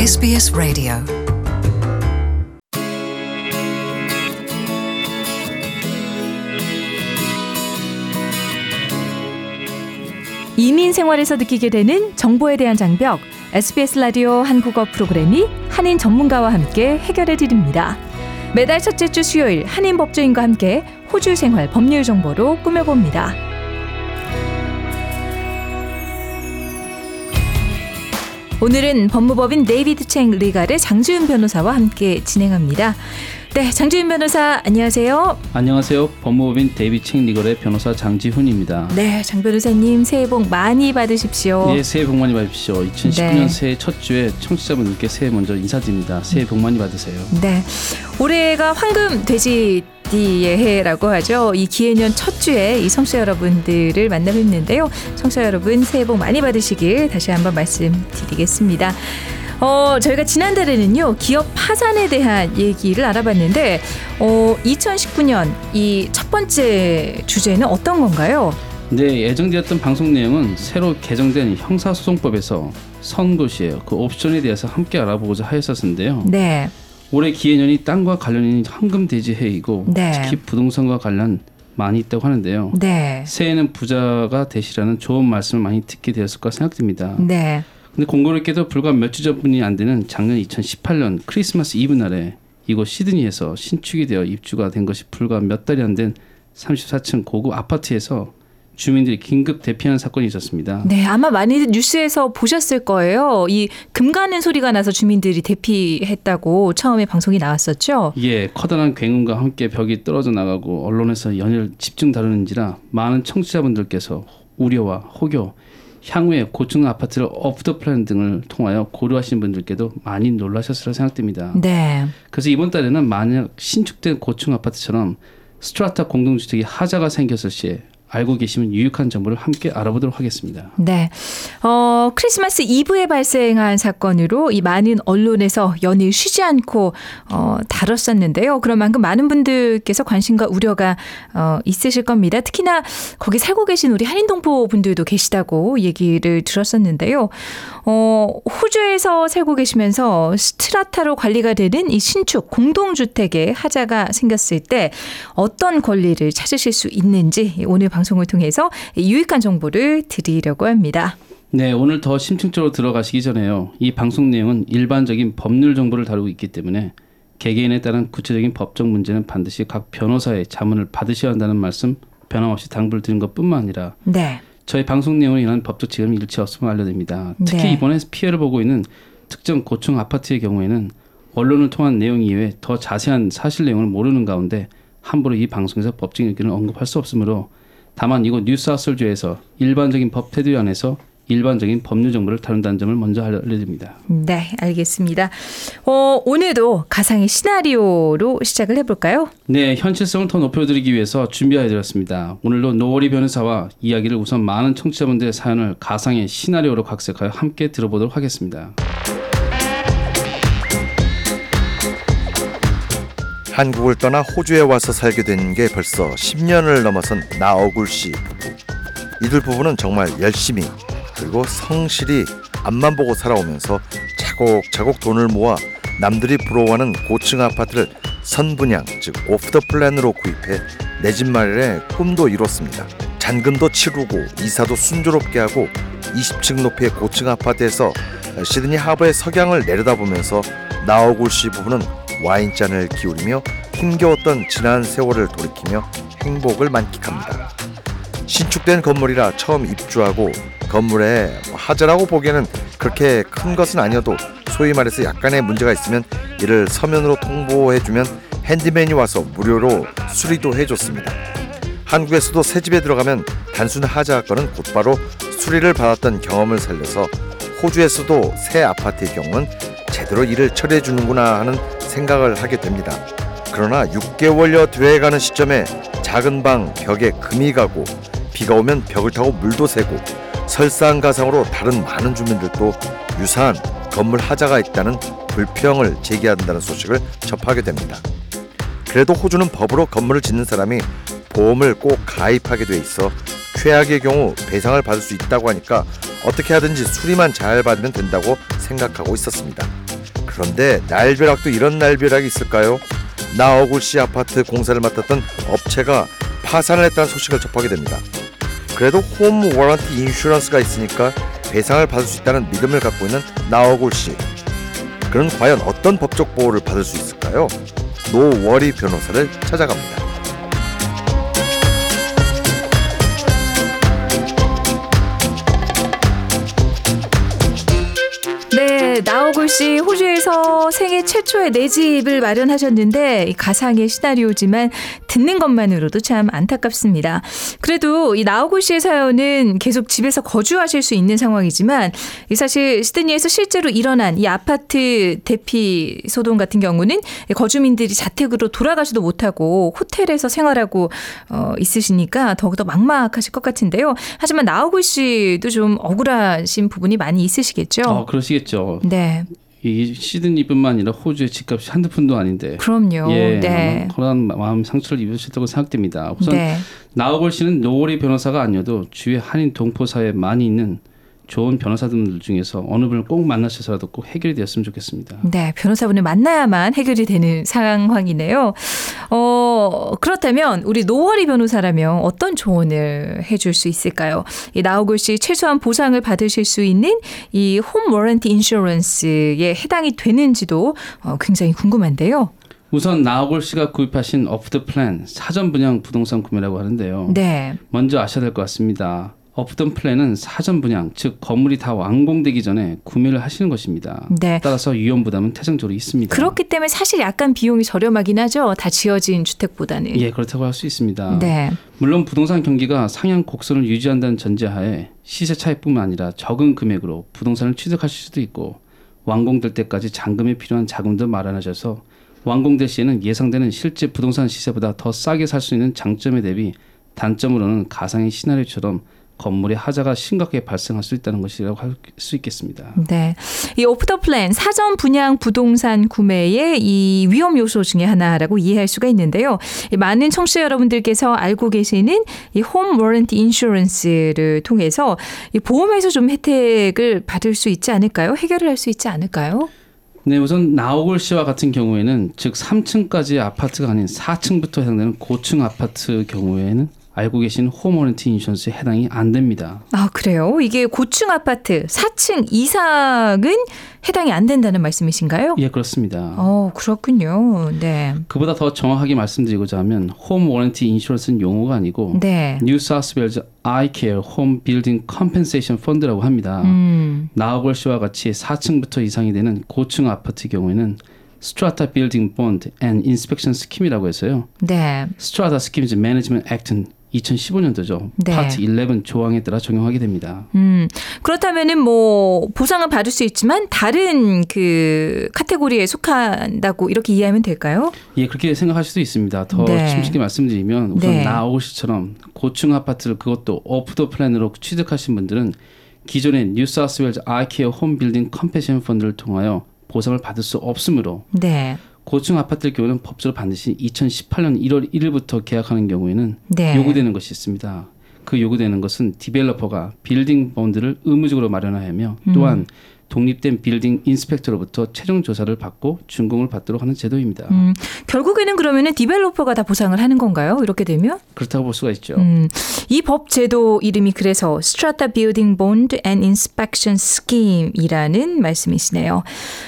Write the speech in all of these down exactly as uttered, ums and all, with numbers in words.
에스비에스 라디오 이민 생활에서 느끼게 되는 정보에 대한 장벽, 에스비에스 라디오 한국어 프로그램이 한인 전문가와 함께 해결해 드립니다. 매달 첫째 주 수요일 한인 법조인과 함께 호주 생활 법률 정보로 꾸며봅니다. 오늘은 법무법인 데이비드 챙 리갈의 장지훈 변호사와 함께 진행합니다. 네, 장지훈 변호사 안녕하세요. 안녕하세요. 법무법인 데이비드 챙 리갈의 변호사 장지훈입니다. 네, 장 변호사님 새해 복 많이 받으십시오. 네, 새해 복 많이 받으십시오. 이천십구 년 네. 새해 첫 주에 청취자분들께 새해 먼저 인사드립니다. 새해 복 많이 받으세요. 네, 올해가 황금 돼지 띠의 해라고 하죠. 이 기해년 첫 주에 이 청취자 여러분들을 만나 뵙는데요. 청취자 여러분 새해 복 많이 받으시길 다시 한번 말씀드리겠습니다. 어, 저희가 지난달에는요 기업 파산에 대한 얘기를 알아봤는데 어, 이천십구 년 이 첫 번째 주제는 어떤 건가요? 네, 예정되었던 방송 내용은 새로 개정된 형사소송법에서 선고시에요. 그 옵션에 대해서 함께 알아보고자 하였었는데요. 네. 올해 기해년이 땅과 관련 있는 황금돼지 해이고 네. 특히 부동산과 관련 많이 있다고 하는데요. 네. 새해는 부자가 되시라는 좋은 말씀을 많이 듣게 되었을 거라 생각됩니다. 네. 근데 공교롭게도 불과 몇 주 전뿐이 안 되는 작년 이천십팔 년 크리스마스 이브 날에 이곳 시드니에서 신축이 되어 입주가 된 것이 불과 몇 달이 안 된 삼십사 층 고급 아파트에서 주민들이 긴급 대피하는 사건이 있었습니다. 네, 아마 많이 뉴스에서 보셨을 거예요. 이 금 가는 소리가 나서 주민들이 대피했다고 처음에 방송이 나왔었죠. 예, 커다란 굉음과 함께 벽이 떨어져 나가고 언론에서 연일 집중 다루는지라 많은 청취자분들께서 우려와 호교, 향후에 고층 아파트를 오프 더 플랜 등을 통하여 고려하신 분들께도 많이 놀라셨으리라 생각됩니다. 네. 그래서 이번 달에는 만약 신축된 고층 아파트처럼 스트라타 공동주택이 하자가 생겼을 시에 알고 계시면 유익한 정보를 함께 알아보도록 하겠습니다. 네, 어, 크리스마스 이브에 발생한 사건으로 이 많은 언론에서 연일 쉬지 않고 어, 다뤘었는데요. 그런 만큼 많은 분들께서 관심과 우려가 어, 있으실 겁니다. 특히나 거기 살고 계신 우리 한인동포 분들도 계시다고 얘기를 들었었는데요. 어, 호주에서 살고 계시면서 스트라타로 관리가 되는 이 신축 공동주택에 하자가 생겼을 때 어떤 권리를 찾으실 수 있는지 오늘 방송을 통해서 유익한 정보를 드리려고 합니다. 네, 오늘 더 심층적으로 들어가시기 전에요. 이 방송 내용은 일반적인 법률 정보를 다루고 있기 때문에 개개인에 따른 구체적인 법적 문제는 반드시 각 변호사의 자문을 받으셔야 한다는 말씀 변함없이 당부를 드린 것뿐만 아니라 네. 저희 방송 내용으로 인한 법적 책임이 일체 없음을 알려드립니다. 특히 네. 이번에 피해를 보고 있는 특정 고층 아파트의 경우에는 언론을 통한 내용 이외에 더 자세한 사실 내용을 모르는 가운데 함부로 이 방송에서 법적 의견을 언급할 수 없으므로 다만 이곳 뉴사우스웨일즈에서 일반적인 법 테두리 안에서 일반적인 법률 정보를 다룬다는 점을 먼저 알려드립니다. 네, 알겠습니다. 어, 오늘도 가상의 시나리오로 시작을 해볼까요? 네, 현실성을 더 높여드리기 위해서 준비해드렸습니다. 오늘도 노월이 변호사와 이야기를 우선 많은 청취자분들의 사연을 가상의 시나리오로 각색하여 함께 들어보도록 하겠습니다. 한국을 떠나 호주에 와서 살게 된 게 벌써 십 년을 넘어선 나어굴 씨 부부. 이들 부부는 정말 열심히 그리고 성실히 앞만 보고 살아오면서 차곡차곡 돈을 모아 남들이 부러워하는 고층 아파트를 선분양, 즉 오프 더 플랜으로 구입해 내 집 마련의 꿈도 이뤘습니다. 잔금도 치르고 이사도 순조롭게 하고 이십 층 높이의 고층 아파트에서 시드니 하버의 석양을 내려다보면서 나어굴 씨 부부는 와인잔을 기울이며 힘겨웠던 지난 세월을 돌이키며 행복을 만끽합니다. 신축된 건물이라 처음 입주하고 건물에 하자라고 보기에는 그렇게 큰 것은 아니어도 소위 말해서 약간의 문제가 있으면 이를 서면으로 통보해주면 핸디맨이 와서 무료로 수리도 해줬습니다. 한국에서도 새 집에 들어가면 단순 하자 건은 곧바로 수리를 받았던 경험을 살려서 호주에서도 새 아파트의 경우는 제대로 일을 처리해 주는구나 하는 생각을 하게 됩니다. 그러나 육 개월여 돼가는 시점에 작은 방 벽에 금이 가고 비가 오면 벽을 타고 물도 새고 설상가상으로 다른 많은 주민들도 유사한 건물 하자가 있다는 불평을 제기한다는 소식을 접하게 됩니다. 그래도 호주는 법으로 건물을 짓는 사람이 보험을 꼭 가입하게 돼 있어 최악의 경우 배상을 받을 수 있다고 하니까 어떻게 하든지 수리만 잘 받으면 된다고 생각하고 있었습니다. 그런데 날벼락도 이런 날벼락이 있을까요? 나오굴 씨 아파트 공사를 맡았던 업체가 파산을 했다는 소식을 접하게 됩니다. 그래도 홈 워런티 인슈런스가 있으니까 배상을 받을 수 있다는 믿음을 갖고 있는 나오굴 씨. 그는 과연 어떤 법적 보호를 받을 수 있을까요? 노워리 변호사를 찾아갑니다. 네, 나오굴 씨 호주에서 생애 최초의 내 집을 마련하셨는데 이 가상의 시나리오지만 듣는 것만으로도 참 안타깝습니다. 그래도 이 나오굴 씨의 사연은 계속 집에서 거주하실 수 있는 상황이지만 이 사실 시드니에서 실제로 일어난 이 아파트 대피 소동 같은 경우는 거주민들이 자택으로 돌아가지도 못하고 호텔에서 생활하고 어, 있으시니까 더욱더 막막하실 것 같은데요. 하지만 나오굴 씨도 좀 억울하신 부분이 많이 있으시겠죠? 어, 그러시겠죠. 네. 이 시드니뿐만 아니라 호주의 집값이 한두 푼도 아닌데. 그럼요. 예, 네. 그런 마음 상처를 입으셨다고 생각됩니다. 우선 네. 나오굴 씨는 노워리 변호사가 아니어도 주위에 한인 동포 사회에 많이 있는 좋은 변호사들 중에서 어느 분을 꼭 만나셔서라도 꼭 해결이 되었으면 좋겠습니다. 네, 변호사분을 만나야만 해결이 되는 상황이네요. 어, 그렇다면 우리 노워리 변호사라면 어떤 조언을 해줄 수 있을까요? 이 나오굴 씨 최소한 보상을 받으실 수 있는 이 홈 워런티 인슈런스에 해당이 되는지도 어, 굉장히 궁금한데요. 우선 나오굴 씨가 구입하신 오프 더 플랜 사전 분양 부동산 구매라고 하는데요. 네. 먼저 아셔야 될 것 같습니다. 오프 더 플랜은 사전 분양, 즉 건물이 다 완공되기 전에 구매를 하시는 것입니다. 네. 따라서 위험 부담은 태생적으로 있습니다. 그렇기 때문에 사실 약간 비용이 저렴하긴 하죠. 다 지어진 주택보다는. 예, 그렇다고 할 수 있습니다. 네. 물론 부동산 경기가 상향 곡선을 유지한다는 전제하에 시세 차익뿐만 아니라 적은 금액으로 부동산을 취득하실 수도 있고 완공될 때까지 잔금에 필요한 자금도 마련하셔서 완공될 시에는 예상되는 실제 부동산 시세보다 더 싸게 살 수 있는 장점에 대비 단점으로는 가상의 시나리오처럼 건물의 하자가 심각하게 발생할 수 있다는 것이라고 할 수 있겠습니다. 네, 이 오프 더 플랜 사전 분양 부동산 구매의 이 위험 요소 중에 하나라고 이해할 수가 있는데요. 많은 청취자 여러분들께서 알고 계시는 이 홈 워런티 인슈런스를 통해서 이 보험에서 좀 혜택을 받을 수 있지 않을까요? 해결을 할 수 있지 않을까요? 네, 우선 나오굴 씨와 같은 경우에는 즉 삼 층까지의 아파트가 아닌 사 층부터 해당되는 고층 아파트 경우에는 알고 계신 홈 워런티 인슈런스에 해당이 안 됩니다. 아, 그래요? 이게 고층 아파트 사 층 이상은 해당이 안 된다는 말씀이신가요? 예, 그렇습니다. 어, 그렇군요. 네. 그보다 더 정확하게 말씀드리고자 하면 홈 워런티 인슈런스는 용어가 아니고 네. 뉴 사우스 웨일즈 I Care Home Building Compensation Fund라고 합니다. 음. 나오굴 씨와 같이 사 층부터 이상이 되는 고층 아파트 경우에는 Strata Building Bond and Inspection Scheme이라고 해서요. 네. Strata Schemes Management Act는 이천십오 년도죠. 네. 파트 십일 조항에 따라 적용하게 됩니다. 음, 그렇다면은 뭐 보상은 받을 수 있지만 다른 그 카테고리에 속한다고 이렇게 이해하면 될까요? 예, 그렇게 생각하실 수 있습니다. 더 네. 심쉽게 말씀드리면 우선 네. 나오굴 씨처럼 고층 아파트를 그것도 오프 더 플랜으로 취득하신 분들은 기존의 뉴 사우스 웨일즈 아이케어 홈 빌딩 컴펜세이션 펀드를 통하여 보상을 받을 수 없으므로 네. 고층 아파트의 경우는 법적으로 반드시 이천십팔 년 일월 일일부터 계약하는 경우에는 네. 요구되는 것이 있습니다. 그 요구되는 것은 디벨로퍼가 빌딩 본드를 의무적으로 마련하며 또한 음. 독립된 빌딩 인스펙터로부터 최종 조사를 받고 준공을 받도록 하는 제도입니다. 음, 결국에는 그러면은 디벨로퍼가 다 보상을 하는 건가요? 이렇게 되면? 그렇다고 볼 수가 있죠. 음, 이 법 제도 이름이 그래서 Strata Building Bond and Inspection Scheme이라는 말씀이시네요.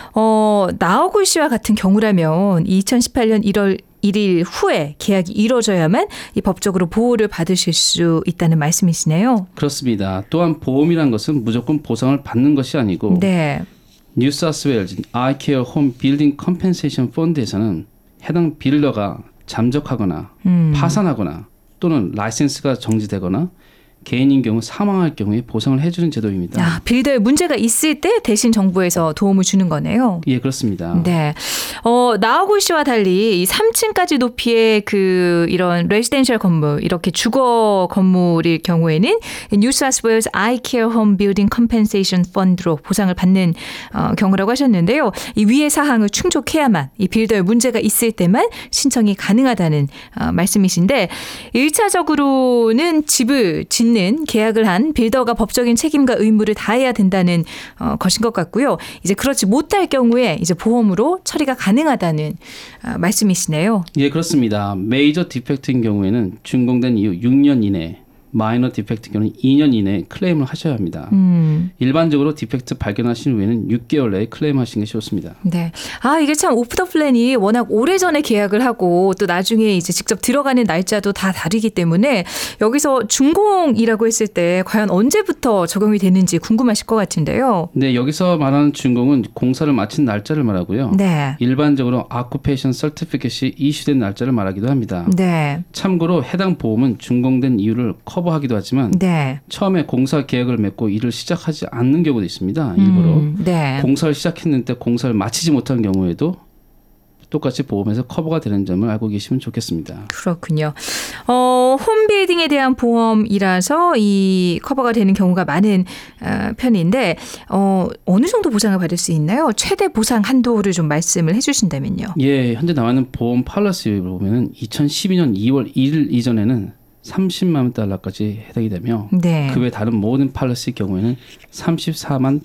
어, 나오굴 씨와 같은 경우라면 이천십팔 년 일월 일일 후에 계약이 이루어져야만 이 법적으로 보호를 받으실 수 있다는 말씀이시네요. 그렇습니다. 또한 보험이란 것은 무조건 보상을 받는 것이 아니고 네. 뉴 사우스 웨일즈 I Care Home Building Compensation Fund에서는 해당 빌더가 잠적하거나 음. 파산하거나 또는 라이센스가 정지되거나 개인인 경우 사망할 경우에 보상을 해주는 제도입니다. 아, 빌더에 문제가 있을 때 대신 정부에서 도움을 주는 거네요. 예, 그렇습니다. 네. 어, 나오굴 씨와 달리 이 삼 층까지 높이의 그 이런 레지던셜 건물, 이렇게 주거 건물일 경우에는 뉴 사우스 웨일즈 I Care Home Building Compensation Fund로 보상을 받는 어, 경우라고 하셨는데요. 이 위의 사항을 충족해야만 이 빌더에 문제가 있을 때만 신청이 가능하다는 어, 말씀이신데 일 차적으로는 집을 짓는 없는 계약을 한 빌더가 법적인 책임과 의무를 다해야 된다는 어, 것인 것 같고요. 이제 그렇지 못할 경우에 이제 보험으로 처리가 가능하다는 어, 말씀이시네요. 예, 그렇습니다. 메이저 디펙트인 경우에는 준공된 이후 육 년 이내, 마이너 디펙트 경우는 이 년 이내에 클레임을 하셔야 합니다. 음. 일반적으로 디펙트 발견하신 후에는 육 개월 내에 클레임하시는 게 좋습니다. 네. 아, 이게 참 오프 더 플랜이 워낙 오래전에 계약을 하고 또 나중에 이제 직접 들어가는 날짜도 다 다르기 때문에 여기서 준공이라고 했을 때 과연 언제부터 적용이 되는지 궁금하실 것 같은데요. 네, 여기서 말하는 준공은 공사를 마친 날짜를 말하고요. 네. 일반적으로 아쿠페이션 서티피켓이 이슈된 날짜를 말하기도 합니다. 네. 참고로 해당 보험은 준공된 이유를 커버하기도 하지만 네. 처음에 공사 계약을 맺고 일을 시작하지 않는 경우도 있습니다. 일부러. 음, 네. 공사를 시작했는데 공사를 마치지 못한 경우에도 똑같이 보험에서 커버가 되는 점을 알고 계시면 좋겠습니다. 그렇군요. 어, 홈빌딩에 대한 보험이라서 이 커버가 되는 경우가 많은 어, 편인데 어, 어느 정도 보상을 받을 수 있나요? 최대 보상 한도를 좀 말씀을 해주신다면요. 예, 현재 나와 있는 보험 팔러시를 보면은 이천십이 년 이월 일일 이전에는 삼십만 달러까지 해당이 되며 네. 그 외 다른 모든 팔러시 경우에는 삼십사만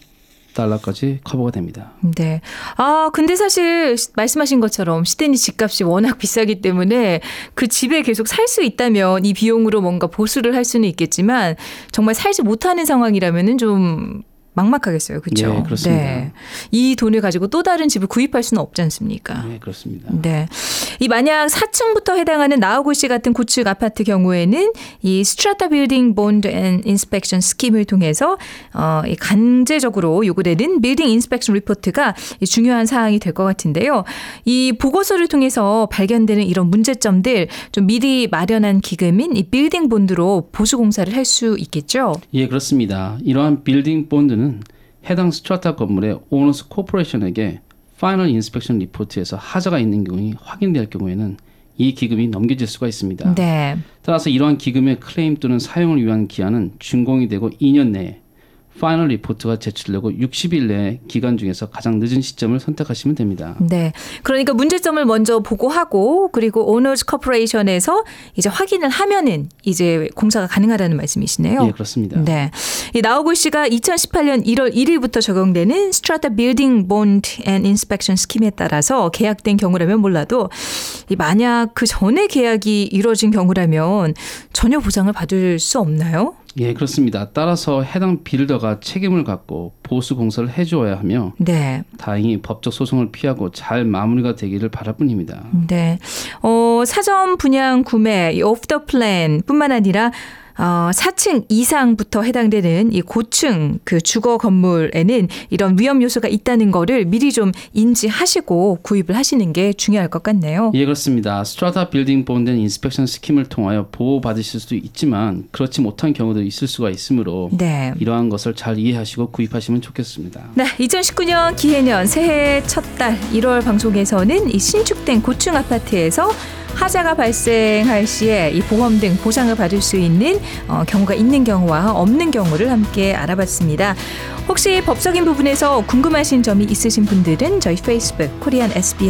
달러까지 커버가 됩니다. 네. 아, 근데 사실 말씀하신 것처럼 시드니 집값이 워낙 비싸기 때문에 그 집에 계속 살 수 있다면 이 비용으로 뭔가 보수를 할 수는 있겠지만 정말 살지 못하는 상황이라면은 좀 막막하겠어요. 그렇죠? 네, 그렇습니다. 네. 이 돈을 가지고 또 다른 집을 구입할 수는 없지 않습니까? 네, 그렇습니다. 네. 이 만약 사 층부터 해당하는 나우굴씨 같은 고층 아파트 경우에는 이 스트라타 빌딩 본드 앤 인스펙션 스킴을 통해서 어, 이 강제적으로 요구되는 빌딩 인스펙션 리포트가 이 중요한 사항이 될 것 같은데요. 이 보고서를 통해서 발견되는 이런 문제점들 좀 미리 마련한 기금인 이 빌딩 본드로 보수 공사를 할 수 있겠죠. 예, 그렇습니다. 이러한 빌딩 본드는 해당 스트라타 건물의 오너스 코퍼레이션에게 파이널 인스펙션 리포트에서 하자가 있는 경우에 확인될 경우에는 이 기금이 넘겨질 수가 있습니다. 네. 따라서 이러한 기금의 클레임 또는 사용을 위한 기한은 준공이 되고 이 년 내에 파이널 리포트가 제출되고 육십 일 내에 기간 중에서 가장 늦은 시점을 선택하시면 됩니다. 네. 그러니까 문제점을 먼저 보고하고 그리고 오너즈 코퍼레이션에서 이제 확인을 하면은 이제 공사가 가능하다는 말씀이시네요. 예, 그렇습니다. 네. 이 나우굴씨가 이천십팔 년 일월 일일부터 적용되는 스트라타 빌딩 본드 앤 인스펙션 스킴에 따라서 계약된 경우라면 몰라도 이 만약 그 전에 계약이 이루어진 경우라면 전혀 보상을 받을 수 없나요? 예, 그렇습니다. 따라서 해당 빌더가 책임을 갖고 보수 공사를 해주어야 하며 네. 다행히 법적 소송을 피하고 잘 마무리가 되기를 바랄 뿐입니다. 네. 어, 사전 분양 구매, 오프 더 플랜뿐만 아니라 어, 사 층 이상부터 해당되는 이 고층 그 주거 건물에는 이런 위험 요소가 있다는 거를 미리 좀 인지하시고 구입을 하시는 게 중요할 것 같네요. 예, 그렇습니다. 스트라타 빌딩 본드 앤 인스펙션 스킴을 통하여 보호받으실 수도 있지만 그렇지 못한 경우도 있을 수가 있으므로 네. 이러한 것을 잘 이해하시고 구입하시면 좋겠습니다. 네, 이천십구 년 기해년 새해 첫 달 일월 방송에서는 이 신축된 고층 아파트에서 하자가 발생할 시에 이 보험 등 보상을 받을 수 있는 어, 경우가 있는 경우와 없는 경우를 함께 알아봤습니다. 혹시 법적인 부분에서 궁금하신 점이 있으신 분들은 저희 페이스북 코리안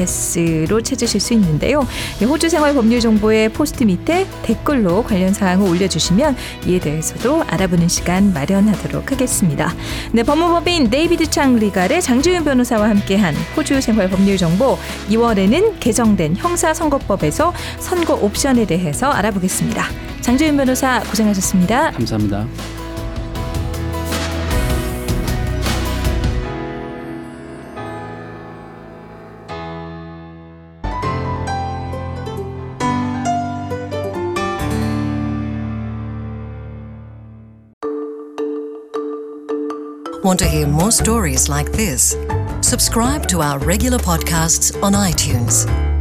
에스비에스로 찾으실 수 있는데요. 호주 생활 법률 정보의 포스트 밑에 댓글로 관련 사항을 올려주시면 이에 대해서도 알아보는 시간 마련하도록 하겠습니다. 네, 법무법인 데이비드 창 리갈의 장주윤 변호사와 함께한 호주 생활 법률 정보 이월에는 개정된 형사선거법에서 선고 옵션에 대해서 알아보겠습니다. 장주윤 변호사 고생하셨습니다. 감사합니다. Want to hear more stories like this? Subscribe to our regular podcasts on iTunes.